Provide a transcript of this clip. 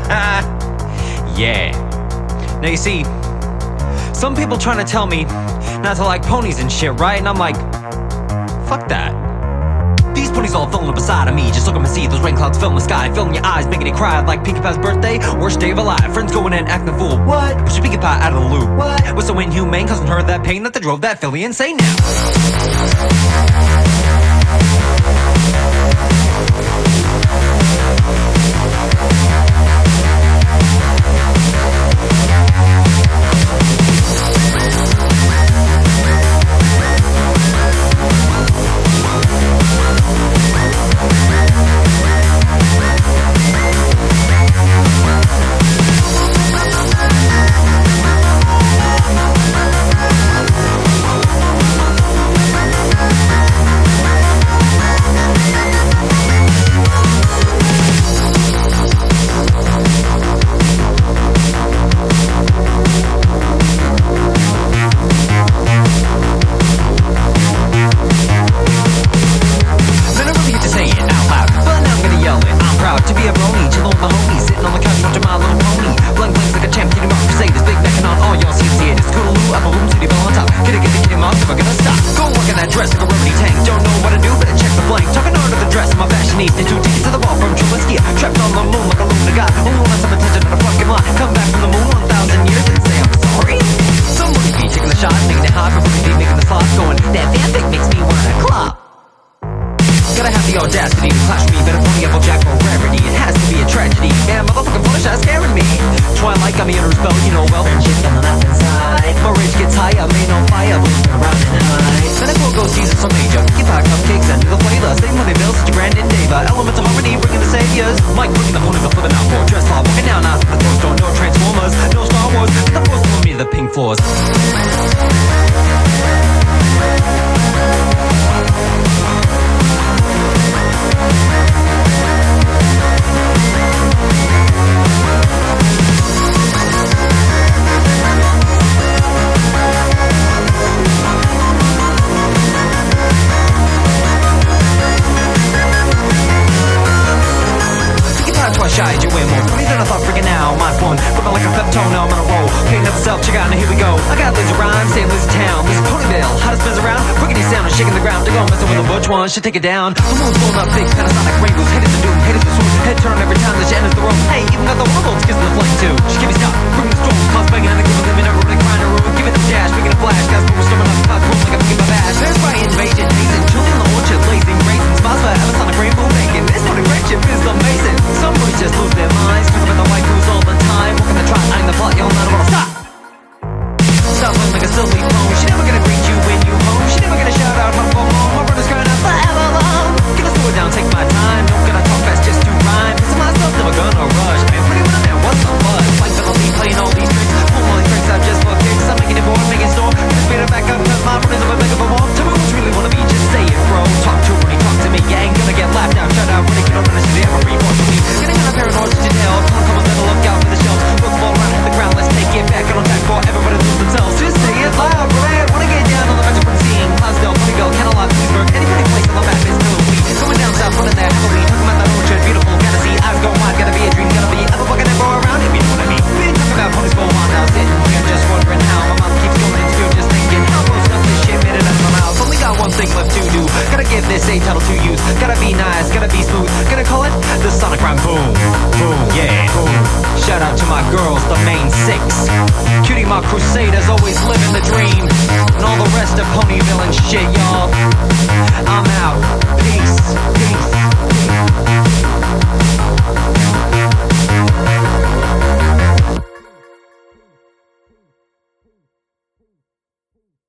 Yeah. Now you see, some people trying to tell me not to like ponies and shit, right? And I'm like, fuck that. These ponies all filling up beside of me. Just look up and see those rain clouds filling the sky, filling your eyes, making you cry like Pinkie Pie's birthday, worst day of her life. Friends going in acting the fool. What? Push Pinkie Pie out of the loop. What? Was so inhumane, causing her that pain that drove that filly insane now. To be a brony, chillin' with my homies, sitting on the couch watching My Little Pony. Blank blanks like a champ, getting off crusaders, big backing on all y'all seats here. It's cool, up a room, city bell on top. Get it, off, never gonna stop. Go work in that dress like a rubbery tank. Don't know what to do, better check the blank. Talking under the dress, my fashion needs to 2 tickets to the ball from Trubisky. Trapped on the moon like a lunar god. Only want some attention at a fucking line. Come back from the moon 1,000 years and say I'm sorry. Somebody be taking the shot, making it hot, but be making the slots going. That fanfic makes me wanna clap. Gotta have the audacity to clash me, better pony up Jack for rarity. It has to be a tragedy, man, motherfucking Fluttershy scaring me. Twilight got me under a spell, you know well. And shit coming up inside. My rage gets high, I'm made on fire, boosting around and high. Then I will go season some major. Give out cupcakes and the flavor. Save money bills, such a grand endeavor. Elements of harmony, bringing the saviors. Mike bringing the ponies up flipping out for dress law. Walking down out of the thrift store, no Transformers, no Star Wars. Get the force from me to the pink floors. Shy, you win more. Funny than I thought, freaking out. My phone, ripping like a Peptone, now I'm on a roll. Painting up self, check out, now here we go. I got lazy rhymes, saying lazy town. Lazy Ponyville, hottest spins around. Rickety sound and shaking the ground. To go messing with a butch one, should take it down. The moon's blowing up big, Panasonic rainbows. Haters the doom, haters the swoon. Head turn every time that she enters the room. Hey, even got the world gives me the flame too. She give me stop, bringing the storm. Cause banging and the giving living every grind a room. Giving them dash, making a flash. Guys, we're storming up the cloud, room like a fucking babash. There's by invasion, hazing. Children in the orchard, blazing, raisins. Smiles by Panasonic rainbow making. This sort of friendship is amazing. Some boys just lose their minds. Talking about the white moves all the time. Walking the trot, eyeing the plot, y'all not about to stop. Stop playing like a silly phone. She never gonna greet you when you home. She never gonna shout out home for home. My brother's crying out forever long. Gonna slow it down, take my time. Don't gonna talk fast just to rhyme. Pissing myself, never gonna rush. Man, pretty women, man, what's the buzz? Like Philly playing all these tricks. Pull all these tricks out just for kicks. I'm making it bored, making store. Gonna speed it back up, cause my brother's over big of a wall. Tell me what you really wanna be, just say it, bro. Talk to me, talk to me. You ain't gonna get laughed out, shut out. When they get over the shit, ever report to me. Getting on a paranoid to tell. Come on, better look out for the shelves. Both fall around, hit the ground, let's take it back. And on track for everybody lose themselves. Just say it loud, right? Wanna get down on the metropolitan scene. Clydesdale, Ponyville, Canalot, Leesburg. Any pretty place on the map is no we. Going down south, running there heavily. Talking about that orchard, beautiful, gotta see. Eyes go wide, gotta be a dream, gotta be. Ever fucking ever around, if you know what I mean. We ain't talking about ponies go on now, sitting here just wondering how. My mouth keeps going, and still just thinking how close up this shit made it out of my mouth. Only got one thing left to do. Gotta give this a title to use. Gotta be nice, gotta be smooth. Gonna call it the Sonic Rhyme Boom. Boom, yeah, boom. Shout out to my girls, the main 6. Cutie Mark Crusaders, always living the dream. And all the rest of Ponyville and shit, y'all.